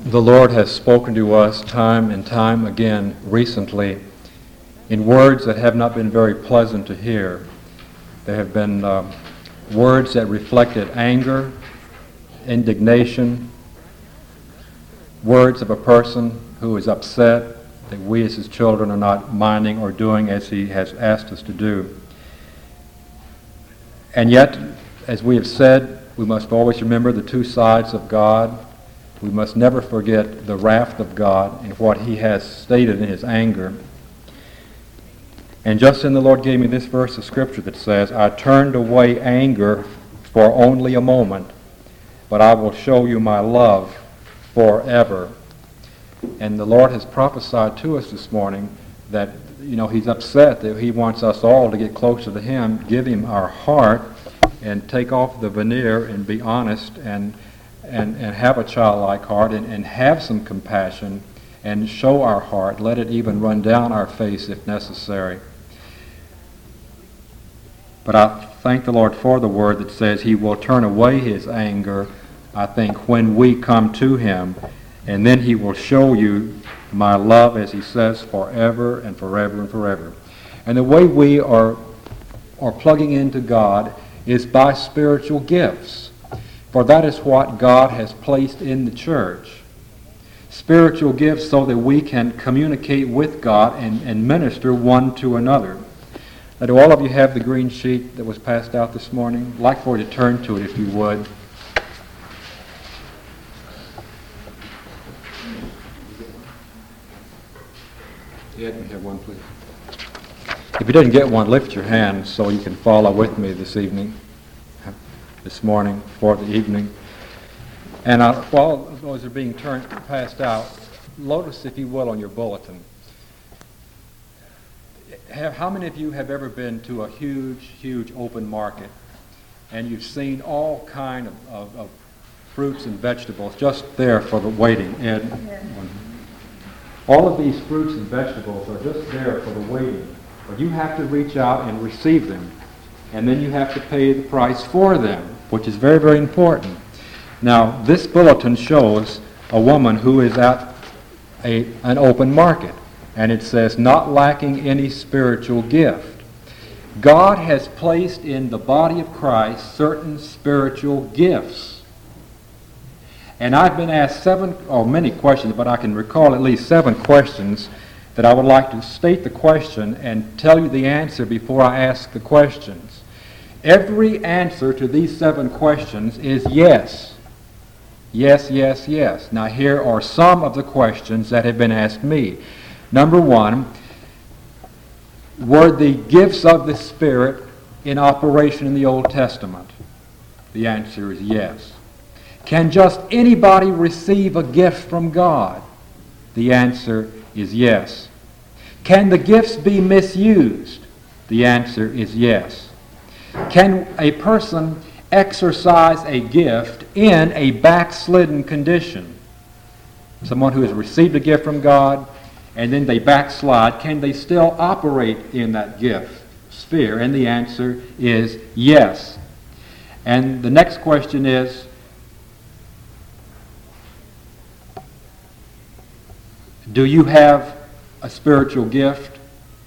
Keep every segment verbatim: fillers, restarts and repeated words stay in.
The Lord has spoken to us time and time again recently in words that have not been very pleasant to hear. There have been uh, words that reflected anger, indignation, words of a person who is upset that we as his children are not minding or doing as he has asked us to do. And yet, as we have said, we must always remember the two sides of God. We must never forget the wrath of God and what he has stated in his anger. And just then the Lord gave me this verse of Scripture that says, I turned away anger for only a moment, but I will show you my love forever. And the Lord has prophesied to us this morning that, you know, he's upset that he wants us all to get closer to him, give him our heart, and take off the veneer and be honest and and, and have a childlike heart and, and have some compassion and show our heart. Let it even run down our face if necessary. But I thank the Lord for the word that says he will turn away his anger, I think, when we come to him, and then he will show you my love, as he says, forever and forever and forever. And the way we are, are plugging into God is by spiritual gifts. For that is what God has placed in the church. Spiritual gifts so that we can communicate with God and, and minister one to another. Now, do all of you have the green sheet that was passed out this morning? I'd like for you to turn to it if you would. Yeah, let me have one, please. If you didn't get one, lift your hand so you can follow with me this evening. This morning for the evening. And uh, while those are being turned, passed out, notice, if you will, on your bulletin. Have, how many of you have ever been to a huge, huge open market and you've seen all kind of, of, of fruits and vegetables just there for the waiting? And yeah. All of these fruits and vegetables are just there for the waiting. But you have to reach out and receive them. And then you have to pay the price for them, which is very, very important. Now, this bulletin shows a woman who is at a, an open market, and it says, not lacking any spiritual gift. God has placed in the body of Christ certain spiritual gifts. And I've been asked seven, or many questions, but I can recall at least seven questions that I would like to state the question and tell you the answer before I ask the questions. Every answer to these seven questions is yes. Yes, yes, yes. Now here are some of the questions that have been asked me. Number one, were the gifts of the Spirit in operation in the Old Testament? The answer is yes. Can just anybody receive a gift from God? The answer is yes. Can the gifts be misused? The answer is yes. Can a person exercise a gift in a backslidden condition? Someone who has received a gift from God and then they backslide, can they still operate in that gift sphere? And the answer is yes. And the next question is, do you have a spiritual gift?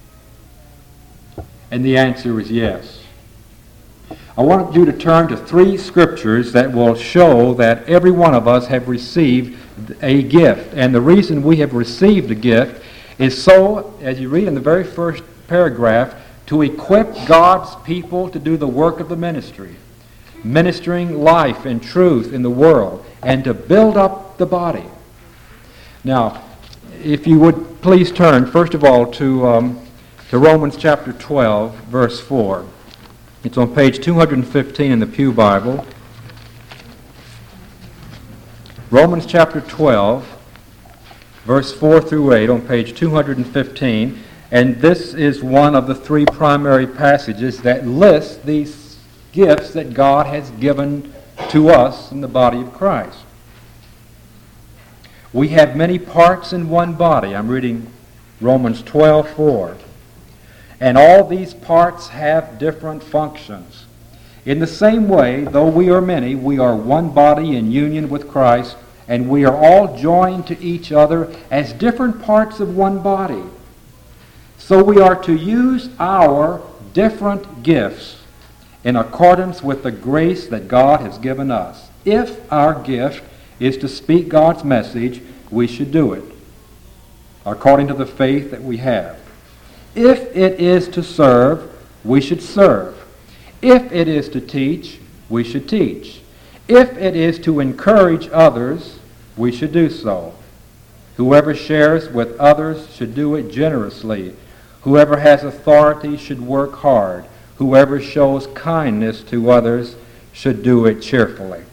And the answer is yes. I want you to turn to three scriptures that will show that every one of us have received a gift. And the reason we have received a gift is so, as you read in the very first paragraph, to equip God's people to do the work of the ministry, ministering life and truth in the world, and to build up the body. Now, if you would please turn, first of all, to, um, to Romans chapter twelve, verse four. It's on page two hundred fifteen in the Pew Bible. Romans chapter twelve, verse four through eight on page two hundred fifteen. And this is one of the three primary passages that lists these gifts that God has given to us in the body of Christ. We have many parts in one body. I'm reading Romans twelve four. And all these parts have different functions. In the same way, though we are many, we are one body in union with Christ, and we are all joined to each other as different parts of one body. So we are to use our different gifts in accordance with the grace that God has given us. If our gift is to speak God's message, we should do it according to the faith that we have. If it is to serve, we should serve. If it is to teach, we should teach. If it is to encourage others, we should do so. Whoever shares with others should do it generously. Whoever has authority should work hard. Whoever shows kindness to others should do it cheerfully.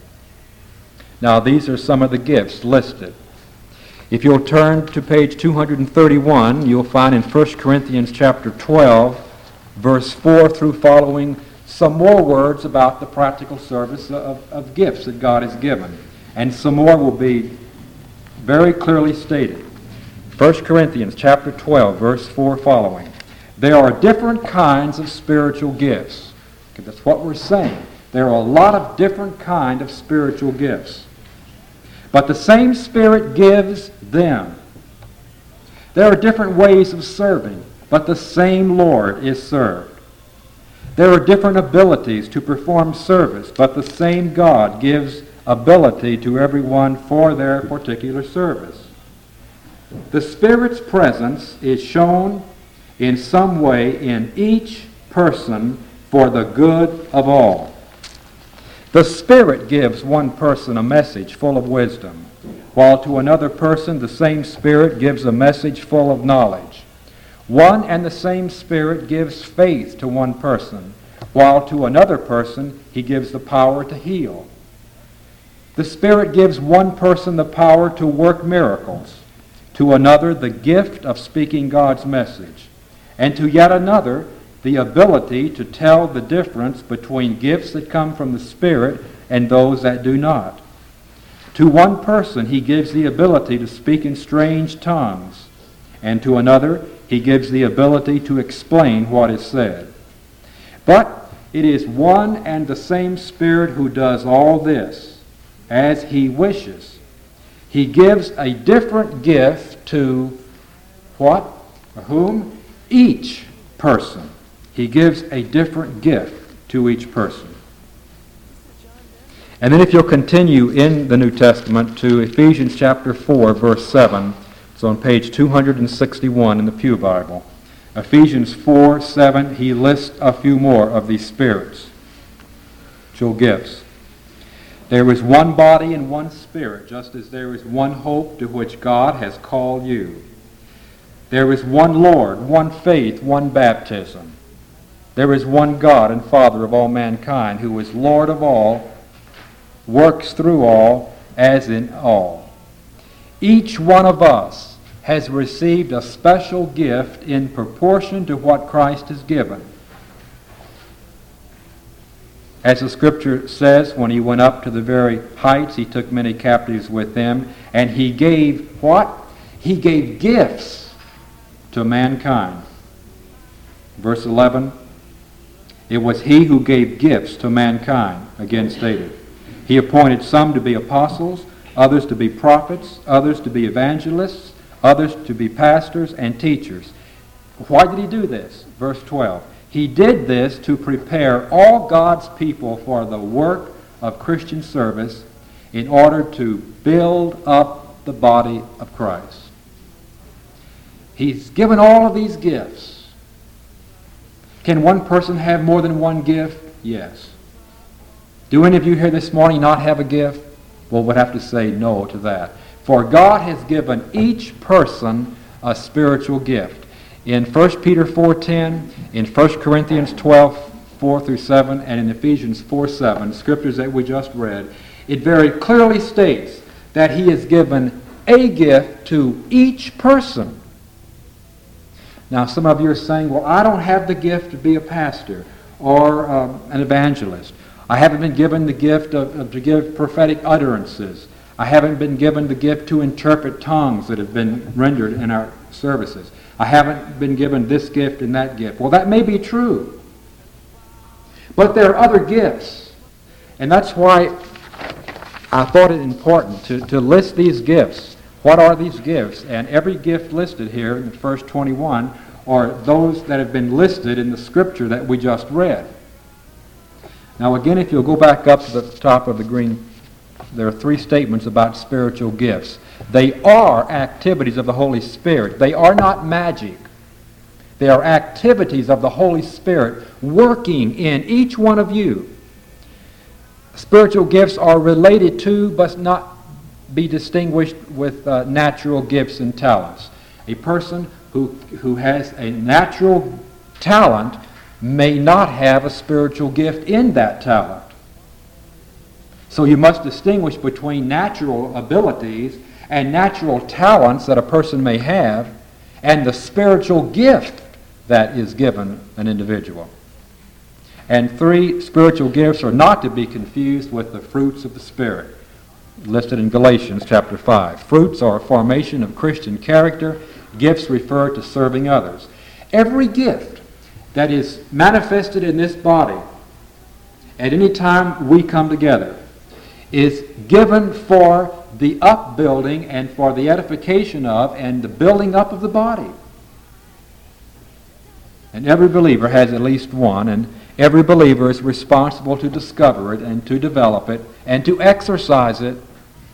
Now, these are some of the gifts listed. If you'll turn to page two hundred thirty-one, you'll find in First Corinthians chapter twelve, verse four through following, some more words about the practical service of, of gifts that God has given. And some more will be very clearly stated. First Corinthians chapter twelve, verse four following. There are different kinds of spiritual gifts. Okay, that's what we're saying. There are a lot of different kinds of spiritual gifts. But the same Spirit gives them. There are different ways of serving, but the same Lord is served. There are different abilities to perform service, but the same God gives ability to everyone for their particular service. The Spirit's presence is shown in some way in each person for the good of all. The Spirit gives one person a message full of wisdom, while to another person the same Spirit gives a message full of knowledge. One and the same Spirit gives faith to one person, while to another person he gives the power to heal. The Spirit gives one person the power to work miracles, to another the gift of speaking God's message, and to yet another the ability to tell the difference between gifts that come from the Spirit and those that do not. To one person he gives the ability to speak in strange tongues, and to another he gives the ability to explain what is said. But it is one and the same Spirit who does all this, as he wishes. He gives a different gift to what? Or whom? Each person. He gives a different gift to each person. And then if you'll continue in the New Testament to Ephesians chapter four, verse seven, it's on page two hundred sixty-one in the Pew Bible. Ephesians four, seven, he lists a few more of these spirits, spiritual gifts. There is one body and one Spirit, just as there is one hope to which God has called you. There is one Lord, one faith, one baptism. There is one God and Father of all mankind, who is Lord of all, works through all, as in all. Each one of us has received a special gift in proportion to what Christ has given. As the Scripture says, when he went up to the very heights, he took many captives with him, and he gave what? He gave gifts to mankind. Verse eleven, it was he who gave gifts to mankind, again stated. He appointed some to be apostles, others to be prophets, others to be evangelists, others to be pastors and teachers. Why did he do this? Verse twelve. He did this to prepare all God's people for the work of Christian service in order to build up the body of Christ. He's given all of these gifts. Can one person have more than one gift? Yes. Do any of you here this morning not have a gift? Well, we'd have to say no to that. For God has given each person a spiritual gift. In First Peter four ten, in First Corinthians twelve, four through seven, and in Ephesians four seven, scriptures that we just read, it very clearly states that he has given a gift to each person. Now, some of you are saying, well, I don't have the gift to be a pastor or um, an evangelist. I haven't been given the gift of, of to give prophetic utterances. I haven't been given the gift to interpret tongues that have been rendered in our services. I haven't been given this gift and that gift. Well, that may be true. But there are other gifts. And that's why I thought it important to, to list these gifts. What are these gifts? And every gift listed here in verse twenty-one are those that have been listed in the scripture that we just read. Now again, if you'll go back up to the top of the green, there are three statements about spiritual gifts. They are activities of the Holy Spirit. They are not magic. They are activities of the Holy Spirit working in each one of you. Spiritual gifts are related to, but not be distinguished with uh, natural gifts and talents. A person who, who has a natural talent may not have a spiritual gift in that talent. So you must distinguish between natural abilities and natural talents that a person may have and the spiritual gift that is given an individual. And three, spiritual gifts are not to be confused with the fruits of the Spirit, listed in Galatians chapter five. Fruits are a formation of Christian character. Gifts refer to serving others. Every gift that is manifested in this body at any time we come together is given for the upbuilding and for the edification of and the building up of the body. And every believer has at least one, and every believer is responsible to discover it and to develop it and to exercise it.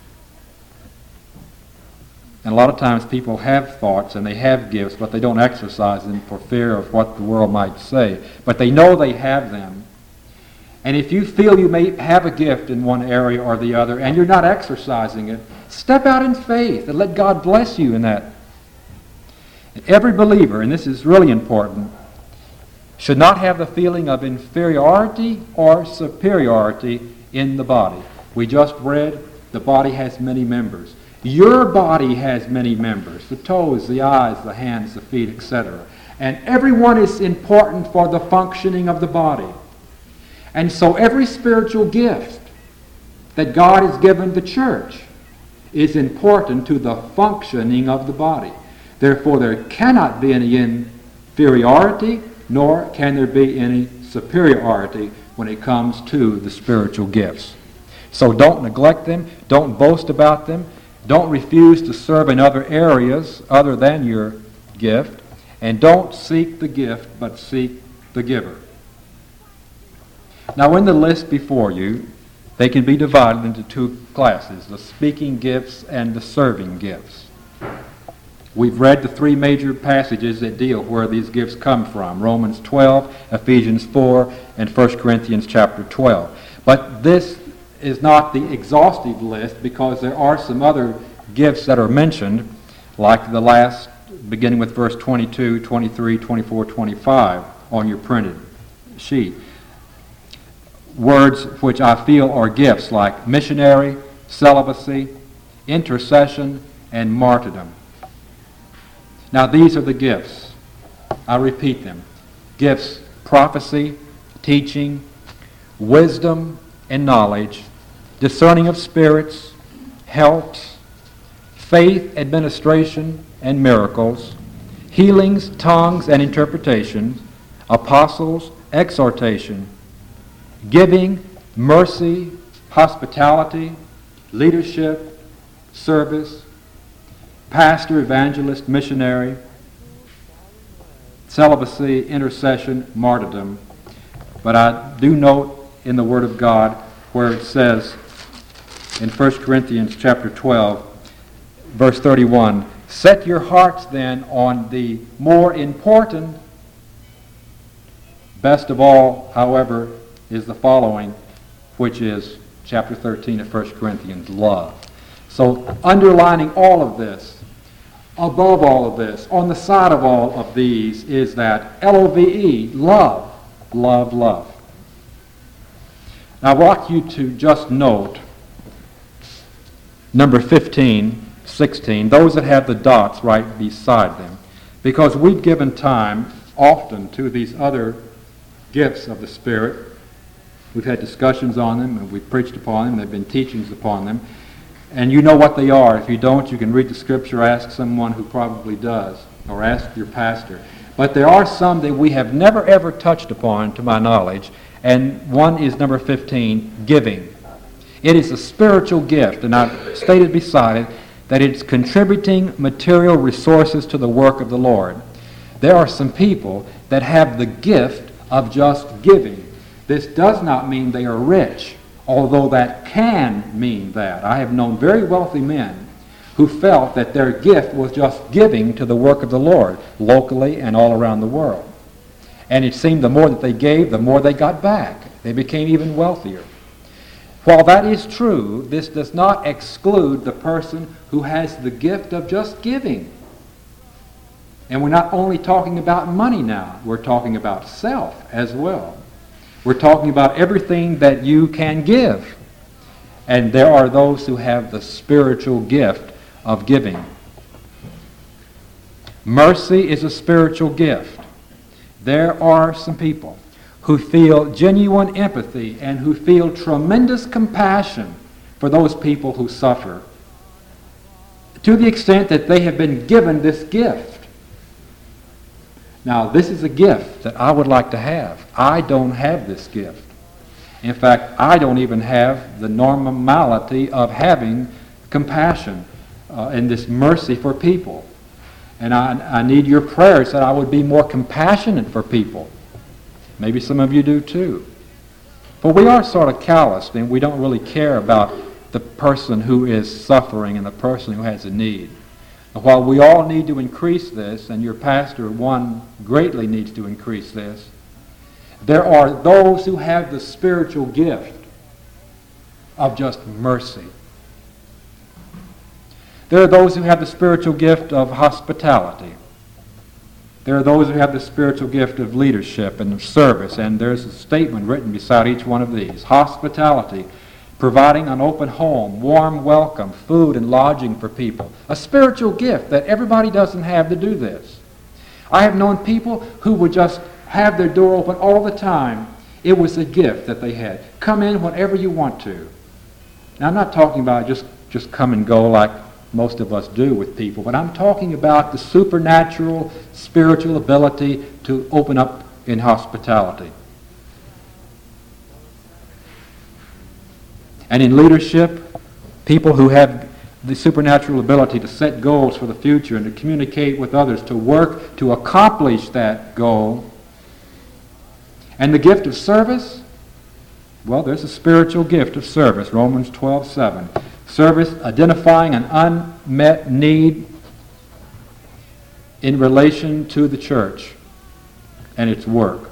And a lot of times people have thoughts and they have gifts, but they don't exercise them for fear of what the world might say. But they know they have them. And if you feel you may have a gift in one area or the other and you're not exercising it, step out in faith and let God bless you in that. And every believer, and this is really important, should not have the feeling of inferiority or superiority in the body. We just read the body has many members. Your body has many members, the toes, the eyes, the hands, the feet, et cetera. And everyone is important for the functioning of the body. And so every spiritual gift that God has given the church is important to the functioning of the body. Therefore, there cannot be any inferiority, nor can there be any superiority when it comes to the spiritual gifts. So don't neglect them, don't boast about them, don't refuse to serve in other areas other than your gift, and don't seek the gift, but seek the giver. Now in the list before you, they can be divided into two classes, the speaking gifts and the serving gifts. We've read the three major passages that deal where these gifts come from, Romans twelve, Ephesians four, and First Corinthians chapter twelve. But this is not the exhaustive list because there are some other gifts that are mentioned, like the last, beginning with verse twenty-two, twenty-three, twenty-four, twenty-five on your printed sheet. Words which I feel are gifts like missionary, celibacy, intercession, and martyrdom. Now these are the gifts. I repeat them. Gifts: prophecy, teaching, wisdom and knowledge, discerning of spirits, helps, faith, administration, and miracles, healings, tongues, and interpretations, apostles, exhortation, giving, mercy, hospitality, leadership, service, pastor, evangelist, missionary, celibacy, intercession, martyrdom. But I do note in the Word of God where it says in First Corinthians chapter twelve, verse thirty-one, set your hearts then on the more important. Best of all, however, is the following, which is chapter thirteen of First Corinthians, love. So underlining all of this, above all of this, on the side of all of these, is that L O V E, love, love, love. Now I want you to just note number fifteen, sixteen, those that have the dots right beside them, because we've given time often to these other gifts of the Spirit. We've had discussions on them, and we've preached upon them. There have been teachings upon them. And you know what they are. If you don't, you can read the Scripture, ask someone who probably does, or ask your pastor. But there are some that we have never ever touched upon, to my knowledge, and one is number fifteen, giving. It is a spiritual gift, and I've stated beside it that it's contributing material resources to the work of the Lord. There are some people that have the gift of just giving. This does not mean they are rich, although that can mean that. I have known very wealthy men who felt that their gift was just giving to the work of the Lord, locally and all around the world. And it seemed the more that they gave, the more they got back. They became even wealthier. While that is true, this does not exclude the person who has the gift of just giving. And we're not only talking about money now, we're talking about self as well. We're talking about everything that you can give. And there are those who have the spiritual gift of giving. Mercy is a spiritual gift. There are some people who feel genuine empathy and who feel tremendous compassion for those people who suffer, to the extent that they have been given this gift. Now, this is a gift that I would like to have. I don't have this gift. In fact, I don't even have the normality of having compassion uh, and this mercy for people. And I, I need your prayers that I would be more compassionate for people. Maybe some of you do too. But we are sort of calloused, and we don't really care about the person who is suffering and the person who has a need. And while we all need to increase this, and your pastor, one, greatly needs to increase this, there are those who have the spiritual gift of just mercy. There are those who have the spiritual gift of hospitality. There are those who have the spiritual gift of leadership and of service, and there's a statement written beside each one of these. Hospitality, providing an open home, warm welcome, food and lodging for people. A spiritual gift that everybody doesn't have to do this. I have known people who would just have their door open all the time. It was a gift that they had. Come in whenever you want to. Now, I'm not talking about just, just come and go like most of us do with people, but I'm talking about the supernatural spiritual ability to open up in hospitality. And in leadership, people who have the supernatural ability to set goals for the future and to communicate with others, to work to accomplish that goal. And the gift of service, well, there's a spiritual gift of service, Romans twelve seven. Service identifying an unmet need in relation to the church and its work.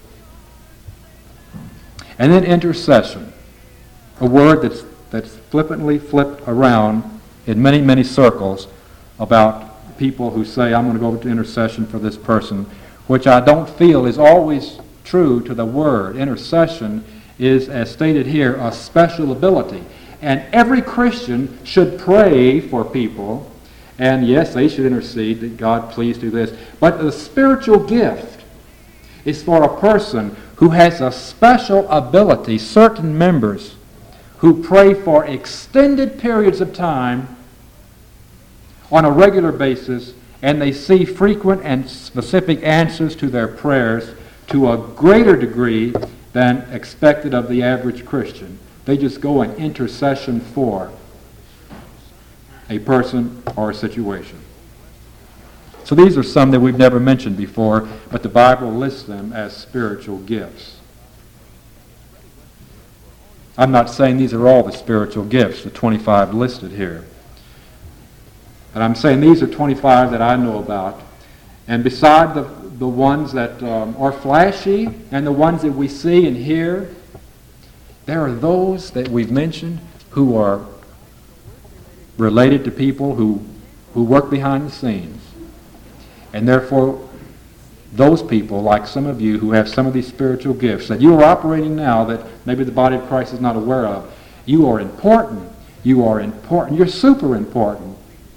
And then intercession, a word that's, that's flippantly flipped around in many, many circles about people who say, I'm going to go to intercession for this person, which I don't feel is always true to the word. Intercession is, as stated here, a special ability. And every Christian should pray for people. And yes, they should intercede that God please do this. But the spiritual gift is for a person who has a special ability, certain members who pray for extended periods of time on a regular basis, and they see frequent and specific answers to their prayers to a greater degree than expected of the average Christian. They just go in intercession for a person or a situation. So these are some that we've never mentioned before, but the Bible lists them as spiritual gifts. I'm not saying these are all the spiritual gifts, the twenty-five listed here. But I'm saying these are twenty-five that I know about. And beside the, the ones that um, are flashy and the ones that we see and hear, there are those that we've mentioned who are related to people who, who work behind the scenes. And therefore, those people, like some of you who have some of these spiritual gifts that you are operating now that maybe the body of Christ is not aware of, you are important. You are important. You're super important.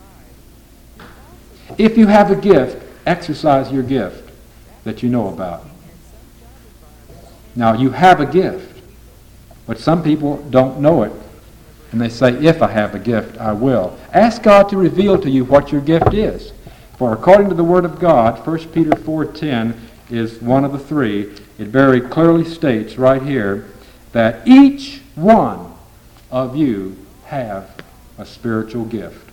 If you have a gift, exercise your gift that you know about. Now, you have a gift. But some people don't know it, and they say, if I have a gift, I will. Ask God to reveal to you what your gift is. For according to the Word of God, First Peter four ten is one of the three. It very clearly states right here that each one of you have a spiritual gift.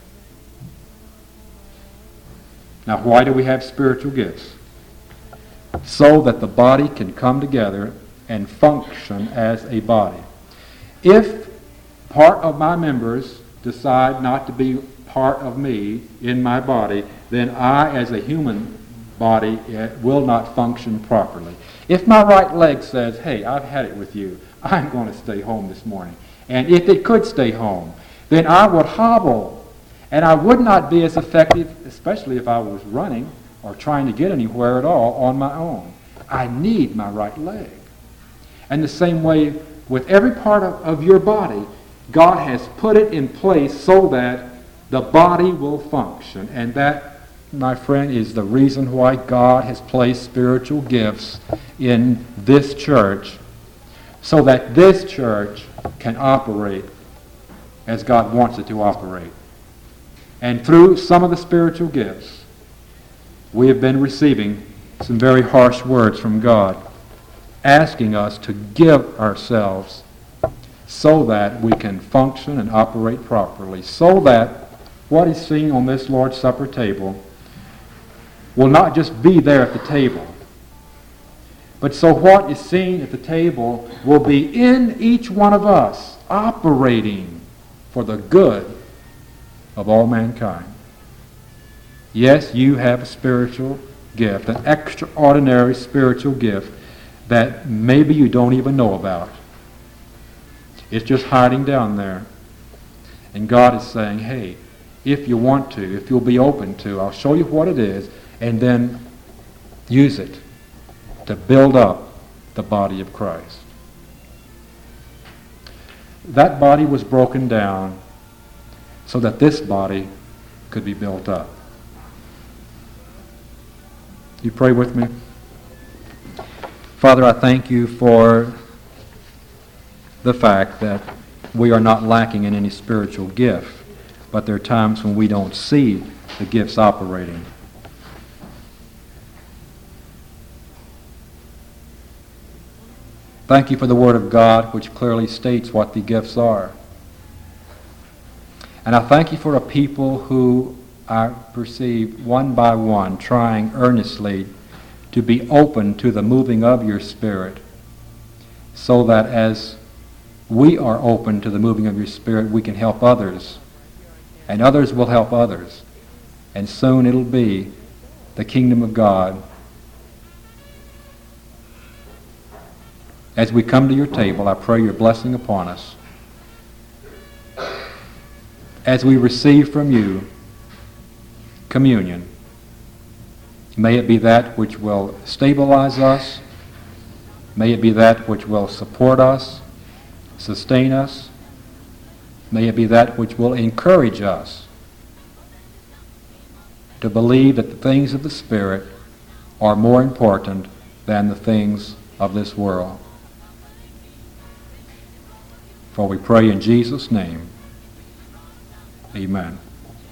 Now, why do we have spiritual gifts? So that the body can come together and function as a body. If part of my members decide not to be part of me in my body, then I, as a human body, will not function properly. If my right leg says, hey, I've had it with you, I'm going to stay home this morning, and if it could stay home, then I would hobble, and I would not be as effective, especially if I was running or trying to get anywhere at all on my own. I need my right leg. And the same way with every part of, of your body, God has put it in place so that the body will function. And that, my friend, is the reason why God has placed spiritual gifts in this church, so that this church can operate as God wants it to operate. And through some of the spiritual gifts, we have been receiving some very harsh words from God, asking us to give ourselves so that we can function and operate properly, so that what is seen on this Lord's Supper table will not just be there at the table, but so what is seen at the table will be in each one of us, operating for the good of all mankind. Yes, you have a spiritual gift, an extraordinary spiritual gift that maybe you don't even know about. It's just hiding down there. And God is saying, hey, if you want to, if you'll be open to, I'll show you what it is, and then use it to build up the body of Christ. That body was broken down so that this body could be built up. You pray with me? Father, I thank you for the fact that we are not lacking in any spiritual gift, but there are times when we don't see the gifts operating. Thank you for the Word of God, which clearly states what the gifts are. And I thank you for a people who I perceive one by one trying earnestly to be open to the moving of your Spirit, so that as we are open to the moving of your Spirit, we can help others, and others will help others, and soon it'll be the kingdom of God. As we come to your table, I pray your blessing upon us. As we receive from you communion, may it be that which will stabilize us. May it be that which will support us, sustain us. May it be that which will encourage us to believe that the things of the Spirit are more important than the things of this world. For we pray in Jesus' name. Amen.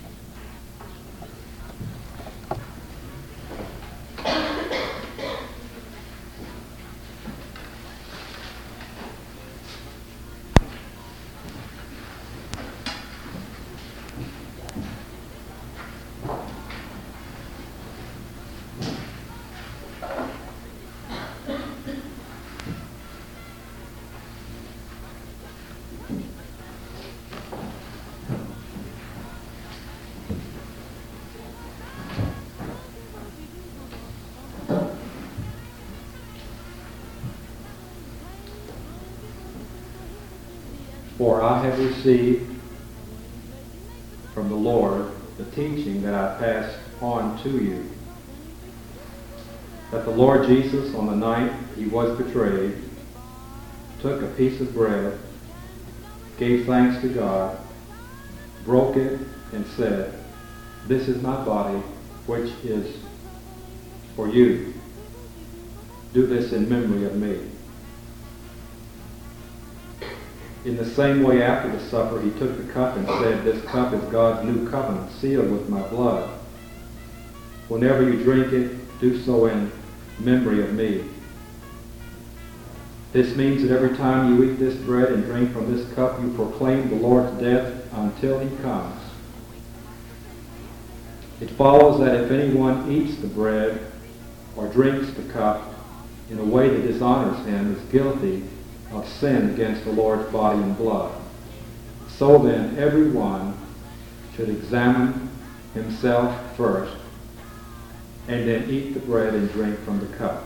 For I have received from the Lord the teaching that I passed on to you, that the Lord Jesus, on the night he was betrayed, took a piece of bread, gave thanks to God, broke it, and said, "This is my body, which is for you. Do this in memory of me." In the same way, after the supper, he took the cup and said, "This cup is God's new covenant, sealed with my blood. Whenever you drink it, do so in memory of me." This means that every time you eat this bread and drink from this cup, you proclaim the Lord's death until he comes. It follows that if anyone eats the bread or drinks the cup in a way that dishonors him is guilty of sin against the Lord's body and blood. So then, everyone should examine himself first and then eat the bread and drink from the cup.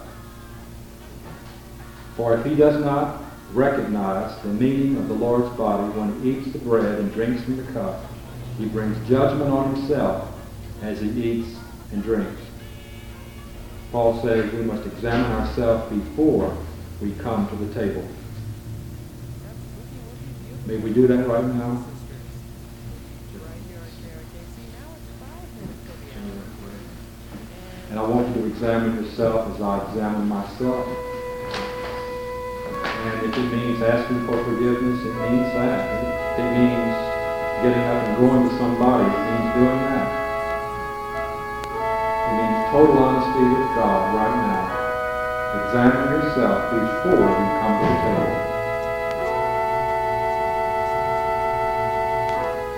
For if he does not recognize the meaning of the Lord's body when he eats the bread and drinks from the cup, he brings judgment on himself as he eats and drinks. Paul says we must examine ourselves before we come to the table. May we do that right now? And I want you to examine yourself as I examine myself. And if it means asking for forgiveness, it means that. If it means getting up and going to somebody, it means doing that. It means total honesty with God right now. Examine yourself before you come to the table.